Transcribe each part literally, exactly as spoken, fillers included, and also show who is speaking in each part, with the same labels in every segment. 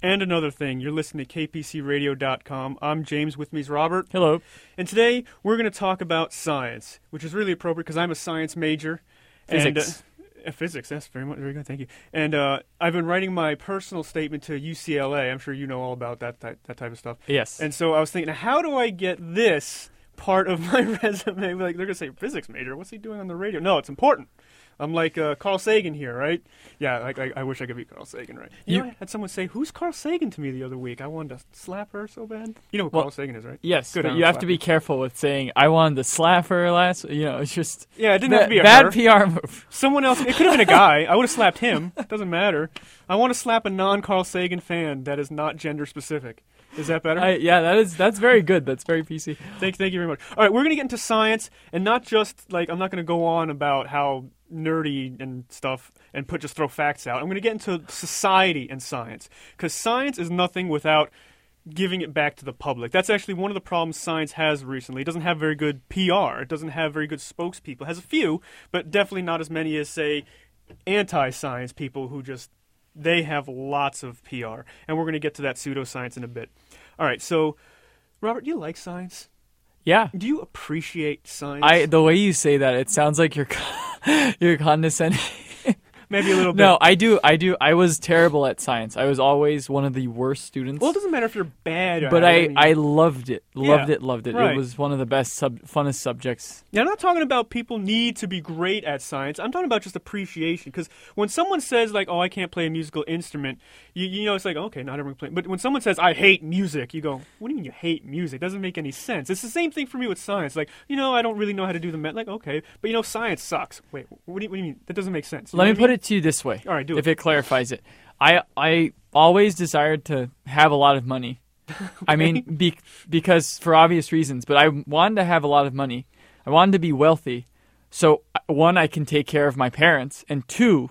Speaker 1: and another thing. You're listening to K P C radio dot com. I'm James, with me is Robert.
Speaker 2: Hello.
Speaker 1: And today we're going to talk about science, which is really appropriate because I'm a science major.
Speaker 2: Physics.
Speaker 1: And, uh, physics, that's very much, very good, thank you. And uh, I've been writing my personal statement to U C L A. I'm sure you know all about that, that, that type of stuff.
Speaker 2: Yes.
Speaker 1: And so I was thinking, how do I get this part of my resume? Like, they're going to say, physics major, what's he doing on the radio? No, it's important. I'm like uh, Carl Sagan here, right? Yeah, like I, I wish I could be Carl Sagan, right? You, you know, I had someone say, "Who's Carl Sagan?" to me the other week. I wanted to slap her so bad. You know who
Speaker 2: well,
Speaker 1: Carl Sagan is, right?
Speaker 2: Yes,
Speaker 1: Good
Speaker 2: but you have to be careful with saying, "I wanted to slap her last." You know, it's just
Speaker 1: yeah, it didn't
Speaker 2: ba-
Speaker 1: have to be a
Speaker 2: bad
Speaker 1: her.
Speaker 2: P R move.
Speaker 1: Someone else. It could have been a guy. I would have slapped him. It doesn't matter. I want to slap a non-Carl Sagan fan that is not gender specific. Is that better?
Speaker 2: I, yeah, that is that's very good. That's very P C.
Speaker 1: Thank, thank you very much. All right, we're going to get into science, and not just like I'm not going to go on about how nerdy and stuff and put just throw facts out. I'm going to get into society and science, because science is nothing without giving it back to the public. That's actually one of the problems science has recently. It doesn't have very good P R. It doesn't have very good spokespeople. It has a few, but definitely not as many as, say, anti-science people who just, they have lots of P R. And we're going to get to that pseudoscience in a bit. All right, so, Robert, do you like science?
Speaker 2: Yeah.
Speaker 1: Do you appreciate science?
Speaker 2: I the way you say that, it sounds like you're you're condescending.
Speaker 1: Maybe a little bit.
Speaker 2: No, I do. I do. I was terrible at science. I was always one of the worst students.
Speaker 1: Well, it doesn't matter if you're bad.
Speaker 2: But
Speaker 1: at
Speaker 2: I,
Speaker 1: it. I, mean,
Speaker 2: I loved it. Loved
Speaker 1: Yeah,
Speaker 2: it. Loved it.
Speaker 1: right.
Speaker 2: It was one of the best, sub, funnest subjects.
Speaker 1: Yeah, I'm not talking about people need to be great at science. I'm talking about just appreciation. Because when someone says, like, oh, I can't play a musical instrument, you, you know, it's like, okay, not everyone can play. But when someone says, I hate music, you go, what do you mean you hate music? It doesn't make any sense. It's the same thing for me with science. Like, you know, I don't really know how to do the math. Like, okay, but, you know, science sucks. Wait, what do you, what do you mean? That doesn't make sense. You
Speaker 2: Let
Speaker 1: know
Speaker 2: me
Speaker 1: what I
Speaker 2: put
Speaker 1: mean?
Speaker 2: it to you this way.
Speaker 1: All right, do
Speaker 2: if
Speaker 1: it.
Speaker 2: it clarifies it. I I always desired to have a lot of money.
Speaker 1: Okay.
Speaker 2: I mean, be, because for obvious reasons, but I wanted to have a lot of money. I wanted to be wealthy. So, one, I can take care of my parents, and two,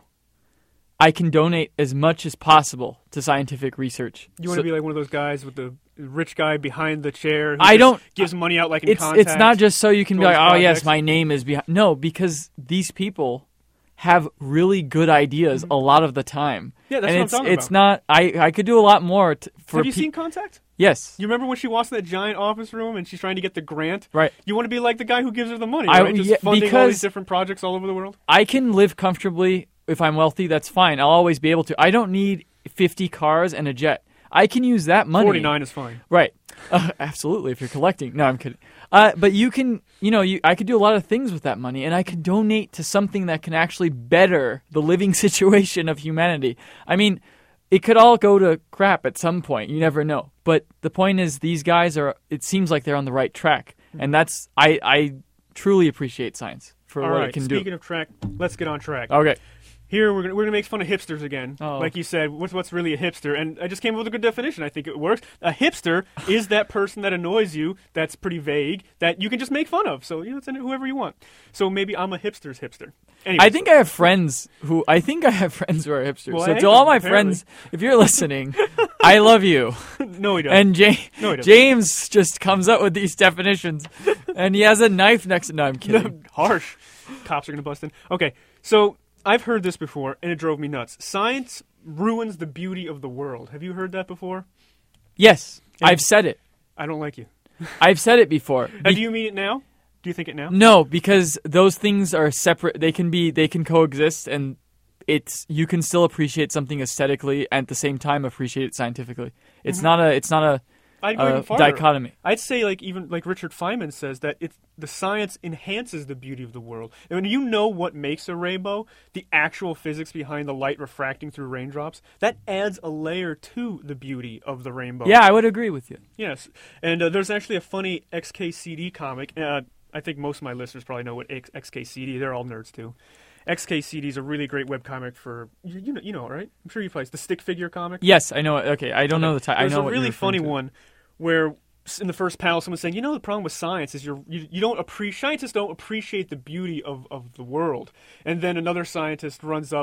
Speaker 2: I can donate as much as possible to scientific research.
Speaker 1: You want
Speaker 2: So-
Speaker 1: to be like one of those guys with the rich guy behind the chair who
Speaker 2: I
Speaker 1: just
Speaker 2: don't-
Speaker 1: gives money out like in
Speaker 2: it's
Speaker 1: Contact?
Speaker 2: it's not just so you can be
Speaker 1: Goals
Speaker 2: like, oh yes,
Speaker 1: projects.
Speaker 2: my name is behind. No, because these people have really good ideas a lot of the time.
Speaker 1: Yeah, that's
Speaker 2: and
Speaker 1: what
Speaker 2: it's
Speaker 1: I'm talking
Speaker 2: it's
Speaker 1: about.
Speaker 2: not. I I could do a lot more t- for.
Speaker 1: Have you
Speaker 2: pe-
Speaker 1: seen Contact?
Speaker 2: Yes.
Speaker 1: You remember when she walks in that giant office room and she's trying to get the grant?
Speaker 2: Right.
Speaker 1: You want to be like the guy who gives her the money,
Speaker 2: I-
Speaker 1: right? Just
Speaker 2: yeah,
Speaker 1: funding all
Speaker 2: because-
Speaker 1: these different projects all over the world?
Speaker 2: I can live comfortably if I'm wealthy. That's fine. I'll always be able to. I don't need fifty cars and a jet. I can use that money.
Speaker 1: forty-nine is fine.
Speaker 2: Right. Uh, absolutely. If you're collecting. No, I'm kidding. Uh, but you can, you know, you, I could do a lot of things with that money, and I could donate to something that can actually better the living situation of humanity. I mean, it could all go to crap at some point. You never know. But the point is, these guys are, it seems like they're on the right track. And that's, I, I truly appreciate science for
Speaker 1: All
Speaker 2: what
Speaker 1: right,
Speaker 2: it can
Speaker 1: speaking
Speaker 2: do.
Speaker 1: of track, let's get on track.
Speaker 2: Okay.
Speaker 1: Here, we're going we're gonna make fun of hipsters again.
Speaker 2: Oh.
Speaker 1: Like you said, what's, what's really a hipster? And I just came up with a good definition. I think it works. A hipster is that person that annoys you, that's pretty vague, that you can just make fun of. So, you know, it's in whoever you want. So maybe I'm a hipster's hipster. Anyway,
Speaker 2: I think I have friends who I think I have friends who are hipsters.
Speaker 1: Well, I
Speaker 2: so
Speaker 1: hate
Speaker 2: to all
Speaker 1: them,
Speaker 2: my
Speaker 1: apparently.
Speaker 2: friends, if you're listening, I love you.
Speaker 1: no, he doesn't.
Speaker 2: And Ja-
Speaker 1: No, he doesn't.
Speaker 2: James just comes up with these definitions, and he has a knife next to. No, I'm kidding.
Speaker 1: Harsh. Cops are going to bust in. Okay, so I've heard this before, and it drove me nuts. Science ruins the beauty of the world. Have you heard that before?
Speaker 2: Yes,
Speaker 1: And-
Speaker 2: I've said it.
Speaker 1: I don't like you.
Speaker 2: I've said it before.
Speaker 1: And
Speaker 2: Be-
Speaker 1: do you mean it now? Do you think it now?
Speaker 2: no, because those things are separate. They can be. They can coexist, and it's you can still appreciate something aesthetically and at the same time appreciate it scientifically. It's
Speaker 1: Mm-hmm.
Speaker 2: not a. It's not a.
Speaker 1: I'd go
Speaker 2: uh,
Speaker 1: even farther.
Speaker 2: dichotomy.
Speaker 1: I'd say, like, even like Richard Feynman says, that it's the science enhances the beauty of the world. And when you know what makes a rainbow, the actual physics behind the light refracting through raindrops, that adds a layer to the beauty of the rainbow.
Speaker 2: Yeah, I would agree with you.
Speaker 1: Yes. And uh, there's actually a funny X K C D comic. Uh, I think most of my listeners probably know what X- XKCD. They're all nerds too. X K C D is a really great webcomic for you, you know you know it, right? I'm sure you play the stick figure comic.
Speaker 2: Yes, I know. it. Okay, I don't know the title. I
Speaker 1: There's
Speaker 2: know
Speaker 1: a
Speaker 2: what you're
Speaker 1: really
Speaker 2: referring
Speaker 1: funny
Speaker 2: to.
Speaker 1: one where s- in the first panel someone's saying, you know, the problem with science is you're, you you don't appreciate scientists don't appreciate the beauty of, of the world. And then another scientist runs up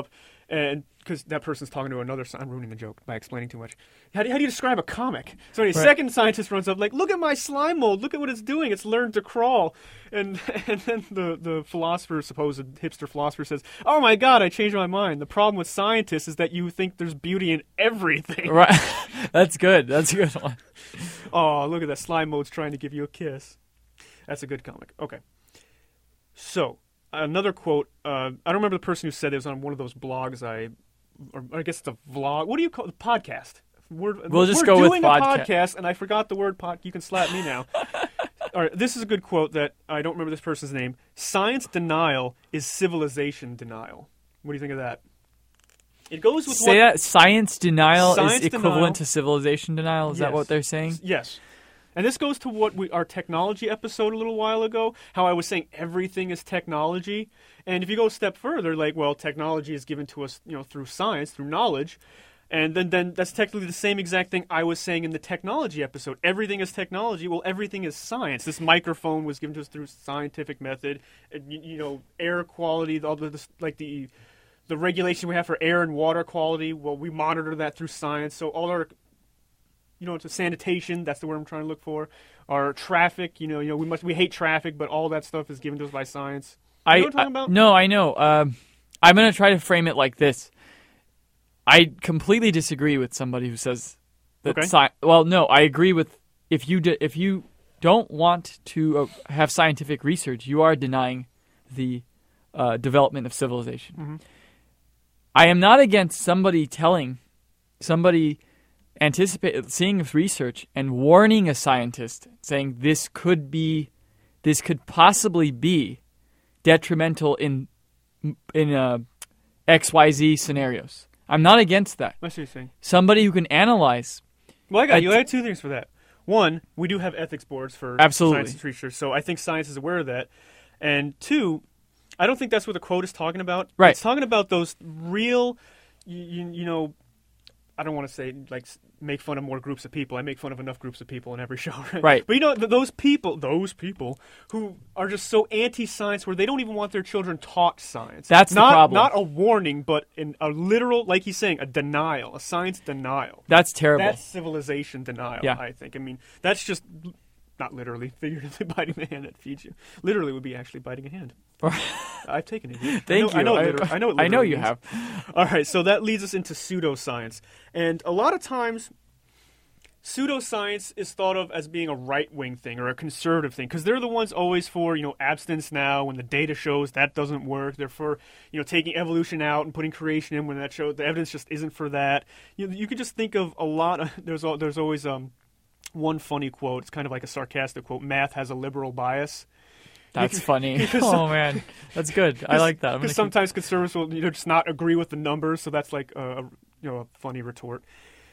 Speaker 1: and because that person's talking to another. I'm ruining the joke by explaining too much. How do, how do you describe a comic? So a
Speaker 2: Right.
Speaker 1: second scientist runs up, like, look at my slime mold. Look at what it's doing. It's learned to crawl. And and then the, the philosopher, supposed hipster philosopher, says, oh my God, I changed my mind. The problem with scientists is that you think there's beauty in everything.
Speaker 2: Right. That's good. That's a good one.
Speaker 1: Oh, look at that. Slime mode's trying to give you a kiss. That's a good comic. Okay. So, another quote. Uh, I don't remember the person who said it. It was on one of those blogs I... Or I guess it's a vlog. What do you call it? Podcast. We're,
Speaker 2: We'll just
Speaker 1: we're
Speaker 2: go with
Speaker 1: doing a
Speaker 2: podca-
Speaker 1: podcast, and I forgot the word pod. You can slap me now. All right, this is a good quote that I don't remember this person's name. Science denial is civilization denial. What do you think of that? It goes with
Speaker 2: Say
Speaker 1: what,
Speaker 2: that science denial
Speaker 1: Science
Speaker 2: is equivalent
Speaker 1: denial-
Speaker 2: to civilization denial. Is that
Speaker 1: Yes.
Speaker 2: what they're saying?
Speaker 1: Yes. And this goes to what we our technology episode a little while ago, how I was saying everything is technology. And if you go a step further, like, well, technology is given to us, you know, through science, through knowledge. And then, then that's technically the same exact thing I was saying in the technology episode. Everything is technology. Well, everything is science. This microphone was given to us through scientific method. And, you, you know, air quality, all the, like the the regulation we have for air and water quality, well, we monitor that through science. So all our You know, it's sanitation. That's the word I'm trying to look for. Or traffic. You know, you know, we must we hate traffic, but all that stuff is given to us by science. You
Speaker 2: I,
Speaker 1: know what I'm talking
Speaker 2: I-
Speaker 1: about?
Speaker 2: No, I know. Um, I'm going to try to frame it like this. I completely disagree with somebody who says that.
Speaker 1: Okay.
Speaker 2: Sci- well, no, I agree with if you d- if you don't want to uh, have scientific research, you are denying the uh, development of civilization.
Speaker 1: Mm-hmm.
Speaker 2: I am not against somebody telling somebody. Anticipate seeing research and warning a scientist, saying this could be, this could possibly be detrimental in in uh, X Y Z scenarios. I'm not against that.
Speaker 1: I see what you're saying.
Speaker 2: Somebody who can analyze.
Speaker 1: Well, I got
Speaker 2: I
Speaker 1: you. I
Speaker 2: t-
Speaker 1: had two things for that. One, we do have ethics boards for
Speaker 2: Absolutely.
Speaker 1: science research, so I think science is aware of that. And two, I don't think that's what the quote is talking about.
Speaker 2: Right.
Speaker 1: It's talking about those real, you, you, you know, I don't want to say like make fun of more groups of people. I make fun of enough groups of people in every show, right?
Speaker 2: Right.
Speaker 1: But you know, th- those people, those people who are just so anti-science, where they don't even want their children taught science.
Speaker 2: That's the
Speaker 1: not,
Speaker 2: problem.
Speaker 1: Not a warning, but in a literal, like he's saying, a denial, a science denial.
Speaker 2: That's terrible.
Speaker 1: That's civilization denial.
Speaker 2: Yeah.
Speaker 1: I think. I mean, that's just not literally, figuratively biting the hand that feeds you. Literally would be actually biting a hand. I've taken it.
Speaker 2: Thank
Speaker 1: I know,
Speaker 2: you.
Speaker 1: I know, liter- I know, what
Speaker 2: I know
Speaker 1: literally
Speaker 2: you
Speaker 1: means.
Speaker 2: have.
Speaker 1: All right, so that leads us into pseudoscience. And a lot of times, pseudoscience is thought of as being a right-wing thing or a conservative thing, because they're the ones always for, you know, abstinence now when the data shows that doesn't work. They're for, you know, taking evolution out and putting creation in when that show the evidence just isn't for that. You know, you could just think of a lot of, there's al- there's always um one funny quote. It's kind of like a sarcastic quote. Math has a liberal bias.
Speaker 2: That's funny.
Speaker 1: Because
Speaker 2: Oh man, that's good. I like that. I'm gonna
Speaker 1: Because
Speaker 2: keep-
Speaker 1: sometimes conservatives will, you know, just not agree with the numbers, so that's like a, a you know a funny retort.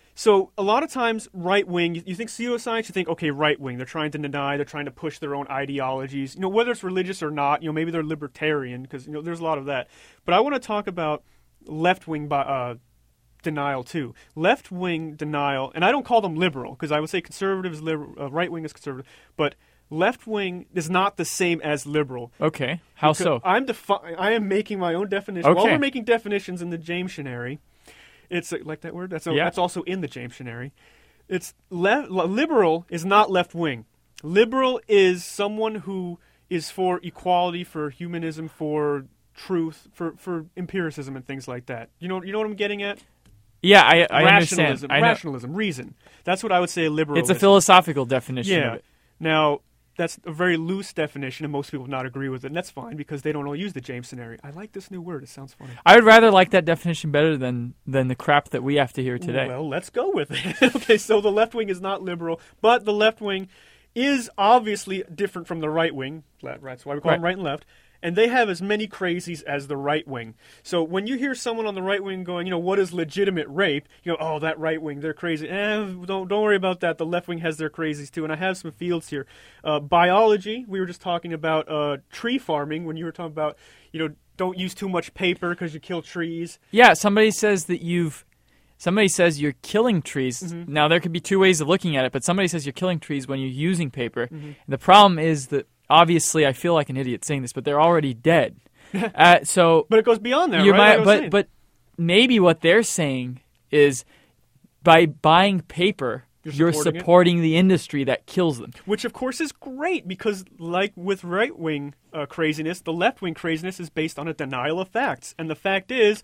Speaker 1: So a lot of times, right wing, you, you think pseudoscience, you think, okay, right wing, they're trying to deny, they're trying to push their own ideologies, you know, whether it's religious or not. You know, maybe they're libertarian, because you know there's a lot of that. But I want to talk about left wing uh, denial too. Left wing denial, and I don't call them liberal, because I would say conservative is liberal, uh, right wing is conservative, but left wing is not the same as liberal.
Speaker 2: Okay. How so?
Speaker 1: I'm defi- I am making my own definition. While
Speaker 2: Okay.
Speaker 1: we're making definitions in the Jamestionary, it's uh, like that word. That's
Speaker 2: Yeah.
Speaker 1: that's also in the Jamestionary. It's le- liberal is not left wing. Liberal is someone who is for equality, for humanism, for truth, for, for empiricism and things like that. You know you know what I'm getting at?
Speaker 2: Yeah, I, I understand.
Speaker 1: rationalism,
Speaker 2: I know.
Speaker 1: rationalism, reason. That's what I would say a liberal
Speaker 2: It's a
Speaker 1: is.
Speaker 2: philosophical definition
Speaker 1: Yeah.
Speaker 2: of it.
Speaker 1: Now, that's a very loose definition, and most people would not agree with it, and that's fine because they don't all use the Jamestionary. I like this new word. It sounds funny.
Speaker 2: I would rather like that definition better than than the crap that we have to hear today.
Speaker 1: Well, let's go with it. Okay, so the left wing is not liberal, but the left wing is obviously different from the right wing. Right, that's why we call
Speaker 2: Right.
Speaker 1: them right and left. And they have as many crazies as the right wing. So when you hear someone on the right wing going, you know, what is legitimate rape? You go, oh, that right wing, they're crazy. Eh, don't don't worry about that. The left wing has their crazies too. And I have some fields here. Uh, biology. We were just talking about uh, tree farming when you were talking about, you know, don't use too much paper because you kill trees.
Speaker 2: Yeah, somebody says that you've. Somebody says you're killing trees.
Speaker 1: Mm-hmm.
Speaker 2: Now there could be two ways of looking at it, but somebody says you're killing trees when you're using paper.
Speaker 1: Mm-hmm.
Speaker 2: The problem is that obviously I feel like an idiot saying this, but they're already dead. uh, so
Speaker 1: But it goes beyond that,
Speaker 2: you
Speaker 1: right?
Speaker 2: might,
Speaker 1: Like I was
Speaker 2: but
Speaker 1: saying.
Speaker 2: but maybe what they're saying is by buying paper,
Speaker 1: You're
Speaker 2: you're
Speaker 1: supporting
Speaker 2: supporting the industry that kills them.
Speaker 1: Which, of course, is great because, like with right-wing uh, craziness, the left-wing craziness is based on a denial of facts. And the fact is,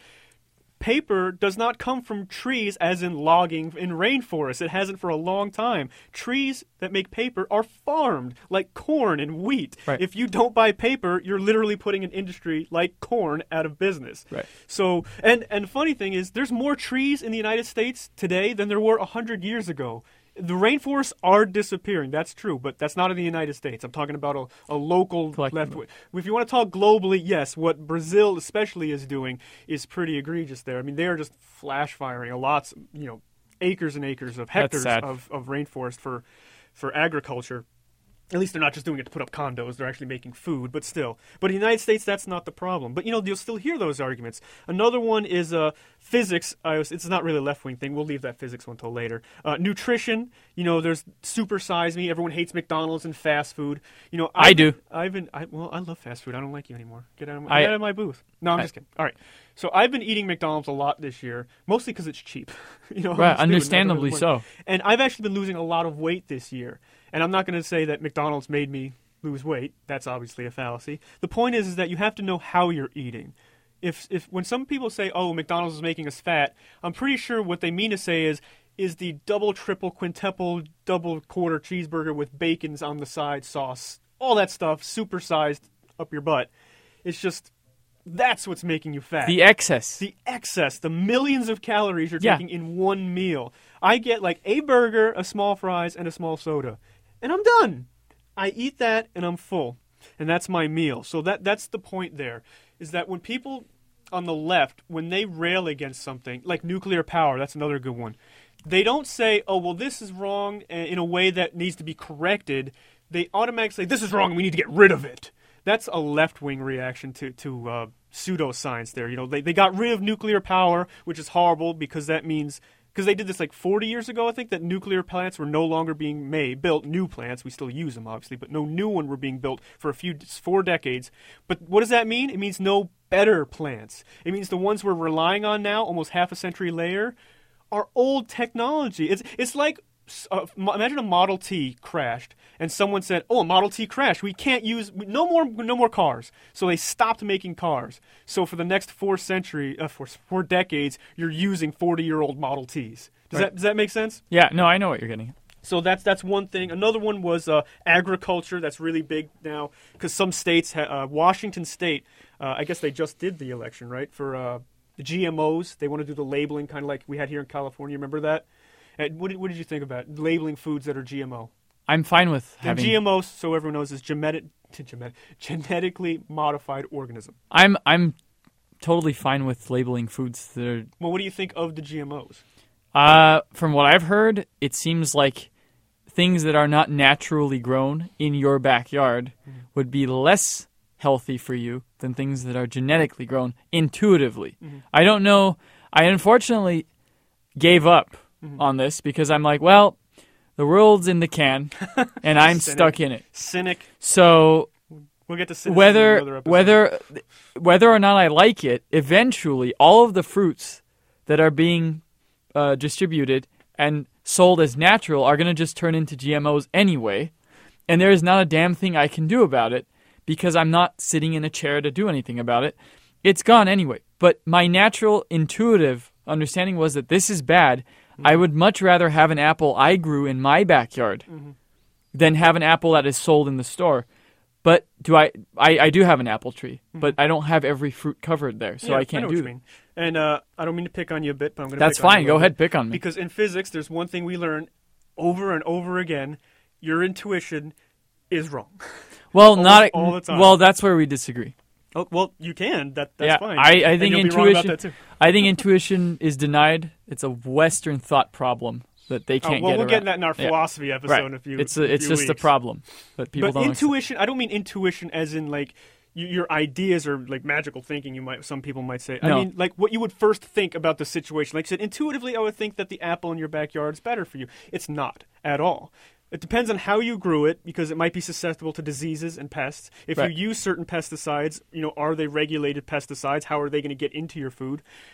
Speaker 1: paper does not come from trees as in logging in rainforests. It hasn't for a long time. Trees that make paper are farmed, like corn and wheat.
Speaker 2: Right.
Speaker 1: If you don't buy paper, you're literally putting an industry like corn out of business.
Speaker 2: Right.
Speaker 1: So, and, and the funny thing is, there's more trees in the United States today than there were one hundred years ago. The rainforests are disappearing. That's true, but that's not in the United States. I'm talking about a, a local left. If you want to talk globally, yes, what Brazil especially is doing is pretty egregious there. I mean, they are just flash firing a lots, you know, acres and acres of hectares of, of rainforest for for agriculture. At least they're not just doing it to put up condos. They're actually making food, but still. But in the United States, that's not the problem. But, you know, you'll still hear those arguments. Another one is uh, physics. I was, it's not really a left-wing thing. We'll leave that physics one until later. Uh, nutrition. You know, there's Super Size Me. Everyone hates McDonald's and fast food. You know, I've
Speaker 2: I do.
Speaker 1: Been, I've been, I, well, I love fast food. I don't like you anymore. Get out of my,
Speaker 2: I,
Speaker 1: get out of my booth. No, I'm
Speaker 2: I,
Speaker 1: just kidding. All right. So I've been eating McDonald's a lot this year, mostly because it's cheap. you know,
Speaker 2: right, understandably so.
Speaker 1: And I've actually been losing a lot of weight this year. And I'm not going to say that McDonald's made me lose weight. That's obviously a fallacy. The point is, is that you have to know how you're eating. If if when some people say, "Oh, McDonald's is making us fat," I'm pretty sure what they mean to say is, is the double, triple, quintuple, double quarter cheeseburger with bacons on the side, sauce, all that stuff, supersized up your butt. It's just that's what's making you fat.
Speaker 2: The excess.
Speaker 1: The excess. The millions of calories you're
Speaker 2: yeah.
Speaker 1: taking in one meal. I get like a burger, a small fries, and a small soda. And I'm done. I eat that and I'm full. And that's my meal. So that that's the point there, is that when people on the left, when they rail against something, like nuclear power, that's another good one, they don't say, oh, well, this is wrong in a way that needs to be corrected. They automatically say, this is wrong and we need to get rid of it. That's a left-wing reaction to, to uh, pseudoscience there. You know, they, they got rid of nuclear power, which is horrible because that means... Because they did this like forty years ago, I think, that nuclear plants were no longer being made, built, new plants. We still use them, obviously, but no new one were being built for a few, four decades. But what does that mean? It means no better plants. It means the ones we're relying on now, almost half a century later, are old technology. It's it's like, uh, imagine a Model T crashed, and someone said, oh, a Model T crashed. We can't use, no more no more cars. So they stopped making cars. So for the next four century, uh, four, four decades, you're using forty-year-old Model Ts. Does, right. that, does that make sense?
Speaker 2: Yeah, no, I know what you're getting at.
Speaker 1: So that's that's one thing. Another one was uh, agriculture. That's really big now because some states, ha- uh, Washington State, uh, I guess they just did the election, right, for uh, the G M Os. They want to do the labeling kind of like we had here in California. Remember that? And what did, what did you think about labeling foods that are G M O?
Speaker 2: I'm fine with
Speaker 1: and
Speaker 2: having...
Speaker 1: G M Os, so everyone knows, is genetic, genetic, genetically modified organism.
Speaker 2: I'm I'm totally fine with labeling foods that are...
Speaker 1: Well, what do you think of the G M Os?
Speaker 2: Uh, from what I've heard, it seems like things that are not naturally grown in your backyard mm-hmm. would be less healthy for you than things that are genetically grown intuitively. Mm-hmm. I don't know. I unfortunately gave up mm-hmm. on this because I'm like, well, the world's in the can and I'm stuck in it.
Speaker 1: Cynic.
Speaker 2: So
Speaker 1: we'll get to cynicism
Speaker 2: whether
Speaker 1: in another episode.
Speaker 2: whether whether or not I like it, eventually all of the fruits that are being uh, distributed and sold as natural are going to just turn into G M Os anyway, and there is not a damn thing I can do about it because I'm not sitting in a chair to do anything about it. It's gone anyway. But my natural, intuitive understanding was that this is bad. Mm-hmm. I would much rather have an apple I grew in my backyard mm-hmm. than have an apple that is sold in the store. But do I, I, I do have an apple tree, mm-hmm. but I don't have every fruit covered there, so
Speaker 1: yeah,
Speaker 2: I can't
Speaker 1: I know
Speaker 2: do
Speaker 1: what
Speaker 2: that.
Speaker 1: You mean. And uh, I don't mean to pick on you a bit, but I'm going to
Speaker 2: That's
Speaker 1: pick on
Speaker 2: fine.
Speaker 1: you
Speaker 2: Go
Speaker 1: a
Speaker 2: ahead,
Speaker 1: bit.
Speaker 2: pick on me.
Speaker 1: Because in physics, there's one thing we learn over and over again. Your intuition is wrong.
Speaker 2: Well, not
Speaker 1: all the time.
Speaker 2: Well, that's where we disagree.
Speaker 1: Oh, well, you can. That that's
Speaker 2: yeah,
Speaker 1: fine.
Speaker 2: I, I think
Speaker 1: and
Speaker 2: intuition. I think intuition is denied. It's a Western thought problem that they can't
Speaker 1: oh, well,
Speaker 2: get
Speaker 1: we'll
Speaker 2: around.
Speaker 1: get that in our philosophy
Speaker 2: yeah.
Speaker 1: episode
Speaker 2: right.
Speaker 1: in a few.
Speaker 2: It's a,
Speaker 1: a
Speaker 2: it's
Speaker 1: few
Speaker 2: just
Speaker 1: weeks.
Speaker 2: a problem that people
Speaker 1: but
Speaker 2: don't.
Speaker 1: intuition.
Speaker 2: Accept.
Speaker 1: I don't mean intuition as in like you, your ideas or like magical thinking. You might some people might say.
Speaker 2: No.
Speaker 1: I mean like what you would first think about the situation. Like I said, intuitively, I would think that the apple in your backyard is better for you. It's not at all. It depends on how you grew it because it might be susceptible to diseases and pests. If
Speaker 2: right.
Speaker 1: you use certain pesticides, you know, are they regulated pesticides? How are they going to get into your food?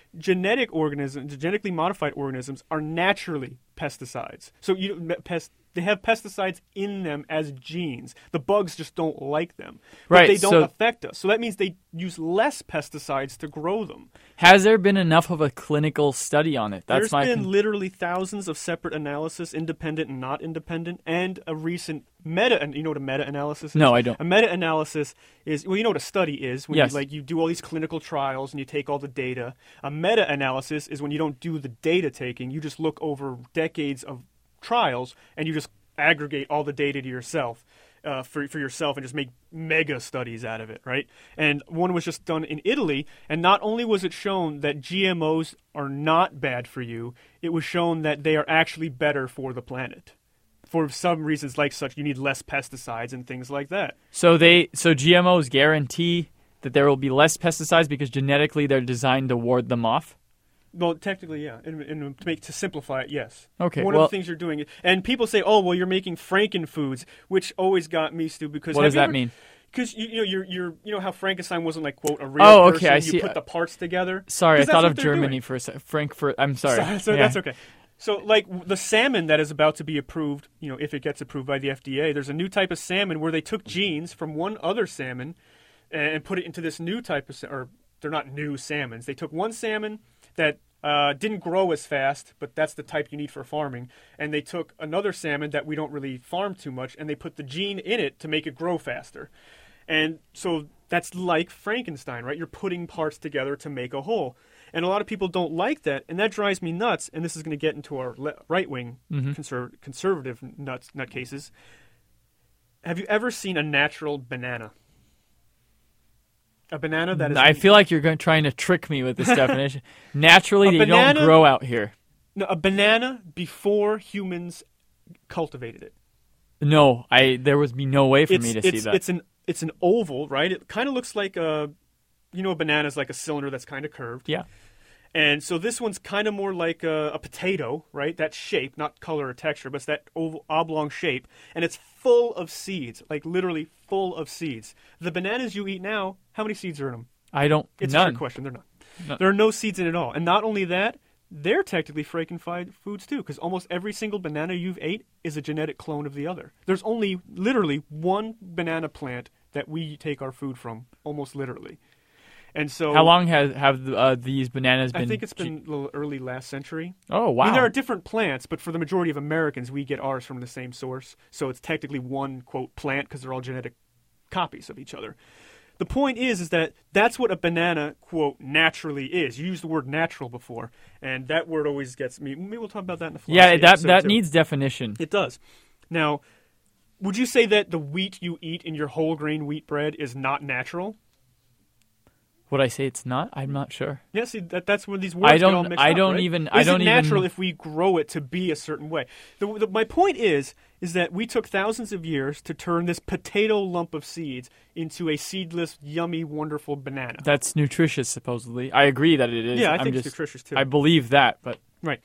Speaker 1: genetic organisms, genetically modified organisms, are naturally pesticides. So you pest. They have pesticides in them as genes. The bugs just don't like them. But
Speaker 2: Right,
Speaker 1: they don't
Speaker 2: so-
Speaker 1: affect us. So that means they use less pesticides to grow them.
Speaker 2: Has there been enough of a clinical study on it? That's
Speaker 1: There's
Speaker 2: my
Speaker 1: been
Speaker 2: con-
Speaker 1: literally thousands of separate analysis, independent and not independent, and a recent meta. And you know what a meta-analysis is?
Speaker 2: No, I don't.
Speaker 1: A meta-analysis is, well, you know what a study is. When
Speaker 2: Yes.
Speaker 1: you, like, you do all these clinical trials and you take all the data. A meta-analysis is when you don't do the data taking. You just look over decades of trials and you just aggregate all the data to yourself. Uh, for for yourself and just make mega studies out of it, right? And one was just done in Italy, and not only was it shown that G M Os are not bad for you, it was shown that they are actually better for the planet. For some reasons like such, you need less pesticides and things like that.
Speaker 2: So they so G M Os guarantee that there will be less pesticides because genetically they're designed to ward them off?
Speaker 1: Well, technically, yeah. And, and to make to simplify it, yes.
Speaker 2: Okay,
Speaker 1: One
Speaker 2: well-
Speaker 1: of the things you're doing, and people say, "Oh, well, you're making Frankenfoods," which always got me, Stu. Because
Speaker 2: What
Speaker 1: have
Speaker 2: does
Speaker 1: you
Speaker 2: that
Speaker 1: ever-
Speaker 2: mean?
Speaker 1: Because you, you know you're you're you know how Frankenstein wasn't like quote a real
Speaker 2: Oh, okay,
Speaker 1: person.
Speaker 2: I
Speaker 1: You
Speaker 2: see.
Speaker 1: put the parts together.
Speaker 2: Sorry, I
Speaker 1: 'Cause that's
Speaker 2: thought
Speaker 1: what
Speaker 2: of
Speaker 1: they're
Speaker 2: Germany
Speaker 1: doing.
Speaker 2: for a sec. Frankfurt. I'm sorry.
Speaker 1: So, so
Speaker 2: Yeah.
Speaker 1: that's okay. So, like w- the salmon that is about to be approved, you know, if it gets approved by the F D A, there's a new type of salmon where they took genes from one other salmon and put it into this new type of, sa- or they're not new salmons. They took one salmon that uh, didn't grow as fast, but that's the type you need for farming, and they took another salmon that we don't really farm too much, and they put the gene in it to make it grow faster. And so that's like Frankenstein, right? You're putting parts together to make a whole. And a lot of people don't like that, and that drives me nuts. And this is going to get into our le- right-wing
Speaker 2: Mm-hmm.
Speaker 1: conser- conservative nuts nutcases. Have you ever seen a natural banana? A banana that is
Speaker 2: I feel like you're going, trying to trick me with this definition. Naturally,
Speaker 1: A
Speaker 2: they
Speaker 1: banana-
Speaker 2: don't grow out here.
Speaker 1: no, a banana before humans cultivated it.
Speaker 2: No, I there would be no way for
Speaker 1: It's
Speaker 2: me to
Speaker 1: it's
Speaker 2: see that.
Speaker 1: it's an it's an oval, right? It kind of looks like a, you know, a banana is like a cylinder that's kind of curved.
Speaker 2: Yeah.
Speaker 1: And so this one's kind of more like a, a potato, right? That shape, not color or texture, but it's that oval, oblong shape. And it's full of seeds, like literally full of seeds. The bananas you eat now, how many seeds are in them?
Speaker 2: I don't.
Speaker 1: It's a
Speaker 2: none.
Speaker 1: trick question. They're not.
Speaker 2: No.
Speaker 1: There are no seeds in it at all. And not only that, they're technically Frankenfied foods too, because almost every single banana you've ate is a genetic clone of the other. There's only literally one banana plant that we take our food from, almost literally. And so,
Speaker 2: How long has have uh, these bananas been?
Speaker 1: I think it's been a little early last century.
Speaker 2: Oh wow!
Speaker 1: I mean, there are different plants, but for the majority of Americans, we get ours from the same source. So it's technically one, quote, plant because they're all genetic copies of each other. The point is, is that that's what a banana, quote, naturally is. You used the word natural before, and that word always gets me. Maybe we'll talk about that in the
Speaker 2: yeah,
Speaker 1: philosophy
Speaker 2: that
Speaker 1: episode,
Speaker 2: that
Speaker 1: too.
Speaker 2: needs definition.
Speaker 1: It does. Now, would you say that the wheat you eat in your whole grain wheat bread is not natural?
Speaker 2: Would I say it's not? I'm not sure.
Speaker 1: Yeah, see, that, that's where these words
Speaker 2: I don't-
Speaker 1: get all mixed
Speaker 2: I
Speaker 1: up,
Speaker 2: don't
Speaker 1: right?
Speaker 2: even-
Speaker 1: Is
Speaker 2: I don't
Speaker 1: it
Speaker 2: even-
Speaker 1: natural if we grow it to be a certain way? The, the, my point is, is that we took thousands of years to turn this potato lump of seeds into a seedless, yummy, wonderful banana.
Speaker 2: That's nutritious, supposedly. I agree that it is.
Speaker 1: yeah, I
Speaker 2: I'm
Speaker 1: think
Speaker 2: just,
Speaker 1: it's nutritious too.
Speaker 2: I believe that, but
Speaker 1: Right.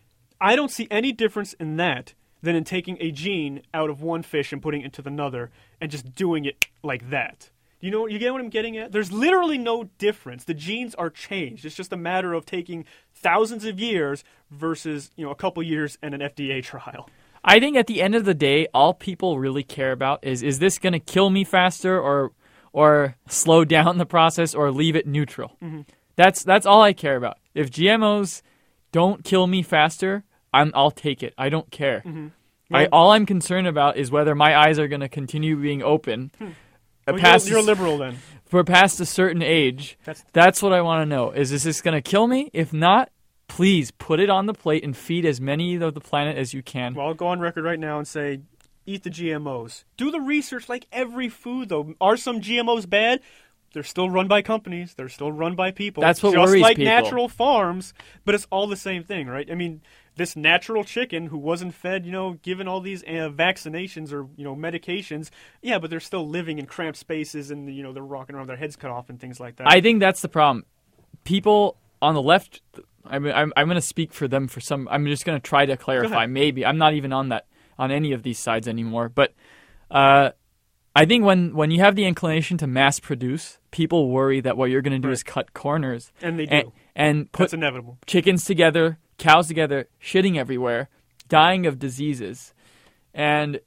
Speaker 1: I don't see any difference in that than in taking a gene out of one fish and putting it into another and just doing it like that. You know, you get what I'm getting at? There's literally no difference. The genes are changed. It's just a matter of taking thousands of years versus, you know, a couple years and an F D A trial.
Speaker 2: I think at the end of the day, all people really care about is is this going to kill me faster or or slow down the process or leave it neutral.
Speaker 1: Mm-hmm.
Speaker 2: That's that's all I care about. If G M Os don't kill me faster, I'm I'll take it. I don't care.
Speaker 1: Mm-hmm.
Speaker 2: I,
Speaker 1: Well-
Speaker 2: all I'm concerned about is whether my eyes are going to continue being open. uh,
Speaker 1: Well,
Speaker 2: past
Speaker 1: you're, you're
Speaker 2: a-
Speaker 1: liberal then.
Speaker 2: for past a certain age.
Speaker 1: That's-
Speaker 2: That's what I want to know. Is, is this going to kill me? If not, please put it on the plate and feed as many of the planet as you can.
Speaker 1: Well, I'll go on record right now and say, eat the G M Os. Do the research like every food, though. Are some G M Os bad? They're still run by companies. They're still run by people.
Speaker 2: That's what
Speaker 1: Just
Speaker 2: worries
Speaker 1: like
Speaker 2: people.
Speaker 1: natural farms, but it's all the same thing, right? I mean, this natural chicken who wasn't fed, you know, given all these uh, vaccinations or, you know, medications, yeah, but they're still living in cramped spaces and, you know, they're walking around with their heads cut off and things like that.
Speaker 2: I think that's the problem. People on the left, I mean, I'm, I'm going to speak for them for some. I'm just going to try to clarify.
Speaker 1: ahead.
Speaker 2: Maybe I'm not even on that on any of these sides anymore. But uh, I think when, when you have the inclination to mass produce, people worry that what you're going to do
Speaker 1: Right.
Speaker 2: is cut corners.
Speaker 1: And they do.
Speaker 2: And, and put
Speaker 1: That's inevitable.
Speaker 2: chickens together, cows together, shitting everywhere, dying of diseases. And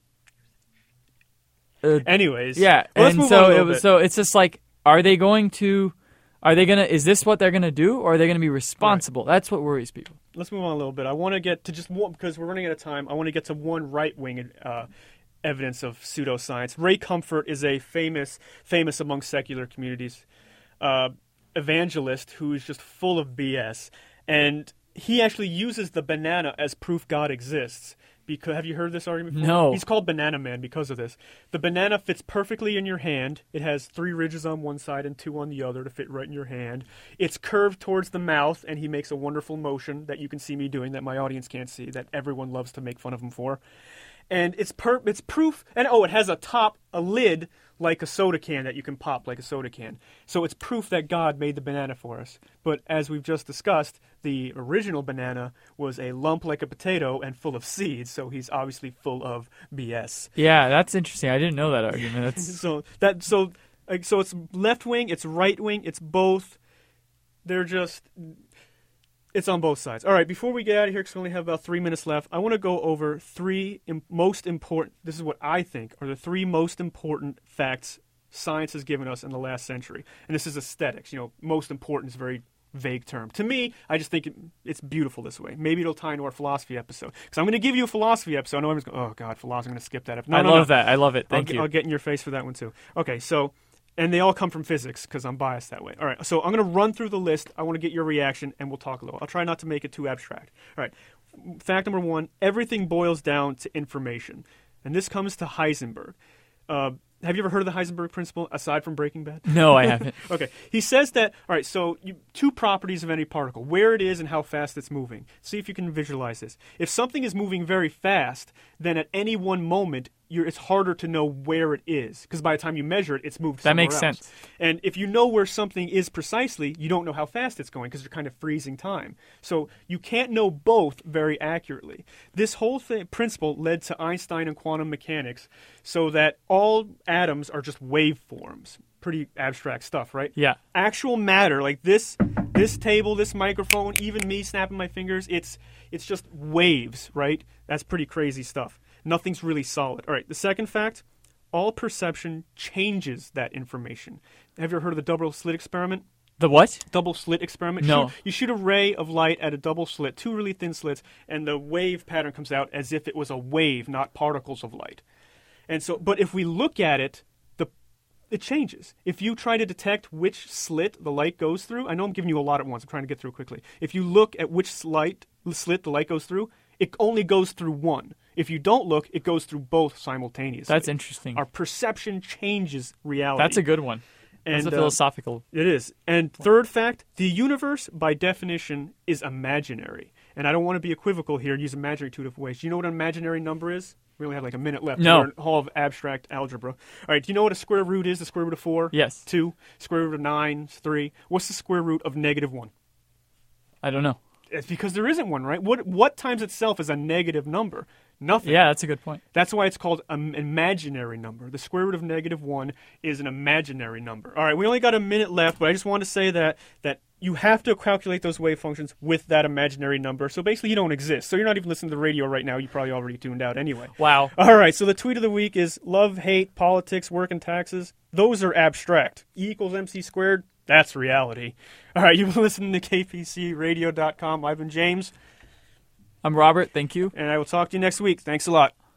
Speaker 2: uh,
Speaker 1: Anyways.
Speaker 2: yeah,
Speaker 1: Well, let's
Speaker 2: and
Speaker 1: move
Speaker 2: so
Speaker 1: on a
Speaker 2: it
Speaker 1: little
Speaker 2: was
Speaker 1: bit.
Speaker 2: so it's just like, are they going to are they going to is this what they're going to do, or are they going to be responsible? That's what worries people.
Speaker 1: Let's move on a little bit. I want to get to just one, because we're running out of time. I want to get to one right-wing uh, evidence of pseudoscience. Ray Comfort is a famous, famous among secular communities, uh, evangelist who is just full of B S, and he actually uses the banana as proof God exists. Because have you heard this argument before?
Speaker 2: No.
Speaker 1: He's called Banana Man because of this. The banana fits perfectly in your hand. It has three ridges on one side and two on the other to fit right in your hand. It's curved towards the mouth, and he makes a wonderful motion that you can see me doing that my audience can't see, that everyone loves to make fun of him for. And it's per- it's proof, and oh, it has a top, a lid like a soda can that you can pop like a soda can. So it's proof that God made the banana for us. But as we've just discussed, the original banana was a lump like a potato and full of seeds, so he's obviously full of B S.
Speaker 2: Yeah, that's interesting. I didn't know that argument. That's
Speaker 1: So that so like so it's left wing, it's right wing, it's both. They're just it's on both sides. All right, before we get out of here, because we only have about three minutes left, I want to go over three im- most important, this is what I think, are the three most important facts science has given us in the last century. And this is aesthetics. You know, most important is a very vague term. To me, I just think it, it's beautiful this way. Maybe it'll tie into our philosophy episode. Because I'm going to give you a philosophy episode. I know everyone's going, oh, God, philosophy, I'm going to skip that episode. No,
Speaker 2: I
Speaker 1: no,
Speaker 2: love
Speaker 1: no.
Speaker 2: that. I love it.
Speaker 1: I'll
Speaker 2: Thank
Speaker 1: get,
Speaker 2: you.
Speaker 1: I'll get in your face for that one, too. Okay, so... And they all come from physics because I'm biased that way. All right, so I'm going to run through the list. I want to get your reaction, and we'll talk a little. I'll try not to make it too abstract. All right, fact number one, everything boils down to information. And this comes to Heisenberg. Uh, have you ever heard of the Heisenberg principle, aside from Breaking Bad?
Speaker 2: No, I haven't.
Speaker 1: Okay, he says that, all right, so you, two properties of any particle, where it is and how fast it's moving. See if you can visualize this. If something is moving very fast, then at any one moment, you're, it's harder to know where it is, because by the time you measure it, it's moved
Speaker 2: That
Speaker 1: somewhere
Speaker 2: makes
Speaker 1: else.
Speaker 2: sense.
Speaker 1: And if you know where something is precisely, you don't know how fast it's going, because you're kind of freezing time. So you can't know both very accurately. This whole thing, principle led to Einstein and quantum mechanics, so that all atoms are just waveforms. Pretty abstract stuff, right?
Speaker 2: Yeah.
Speaker 1: Actual matter, like this this table, this microphone, even me snapping my fingers, it's it's just waves, right? That's pretty crazy stuff. Nothing's really solid. All right, the second fact, all perception changes that information. Have you ever heard of the double slit experiment?
Speaker 2: The what?
Speaker 1: Double slit experiment?
Speaker 2: No.
Speaker 1: Shoot, you shoot a ray of light at a double slit, two really thin slits, and the wave pattern comes out as if it was a wave, not particles of light. And so, but if we look at it, the it changes. If you try to detect which slit the light goes through, I know I'm giving you a lot at once. I'm trying to get through quickly. If you look at which slit, slit the light goes through, it only goes through one. If you don't look, it goes through both simultaneously.
Speaker 2: That's interesting.
Speaker 1: Our perception changes reality.
Speaker 2: That's a good one. That's
Speaker 1: And,
Speaker 2: a
Speaker 1: uh,
Speaker 2: philosophical.
Speaker 1: It is. And third fact, the universe, by definition, is imaginary. And I don't want to be equivocal here and use imaginary two different ways. Do you know what an imaginary number is? We only have like a minute left.
Speaker 2: No.
Speaker 1: We're in Hall of Abstract Algebra. All right, do you know what a square root is? The square root of four?
Speaker 2: Yes.
Speaker 1: Two. Square root of nine? Three. What's the square root of negative one?
Speaker 2: I don't know.
Speaker 1: It's because there isn't one, right? What what times itself is a negative number? Nothing.
Speaker 2: Yeah, that's a good point.
Speaker 1: That's why it's called an imaginary number. The square root of negative one is an imaginary number. All right, we only got a minute left, but I just want to say that that you have to calculate those wave functions with that imaginary number. So basically, you don't exist. So you're not even listening to the radio right now. You probably already tuned out anyway.
Speaker 2: Wow.
Speaker 1: All right, so the tweet of the week is love, hate, politics, work, and taxes. Those are abstract. E equals mc squared, that's reality. All right, you've been listening to K P C radio dot com. I've been James.
Speaker 2: I'm Robert. Thank you.
Speaker 1: And I will talk to you next week. Thanks a lot.